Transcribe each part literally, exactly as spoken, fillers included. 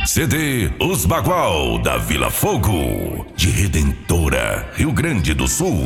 C D Os Bagual da Vila Fogo, de Redentora, Rio Grande do Sul.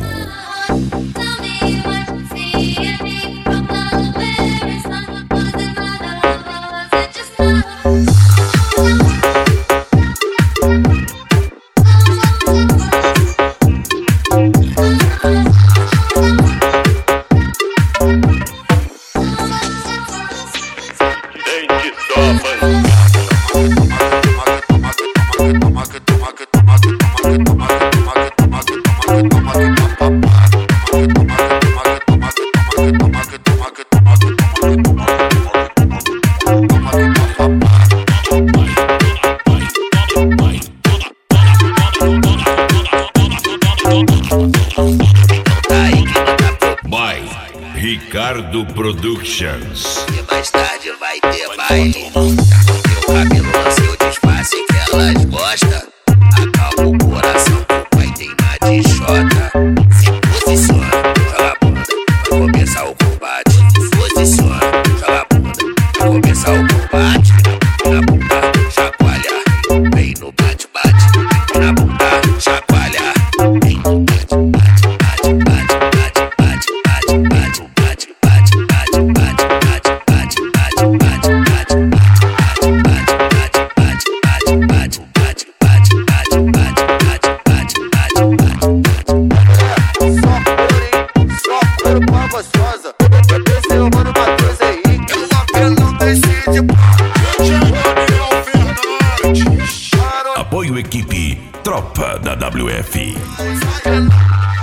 Ricardo Productions. E mais tarde vai ter baile. Já cortei o cabelo, lancei o disfarce que elas gostam. Acalma o coração que o pai tem na de xota. Se posiciona, joga a bunda, vai começar o combate. Se posiciona, joga a bunda, vai começar o combate. Na bunda, chacoalha, vem no bate-bate. Na bunda, chacoalha, vem no bate-bate. Apoio equipe Tropa da W F.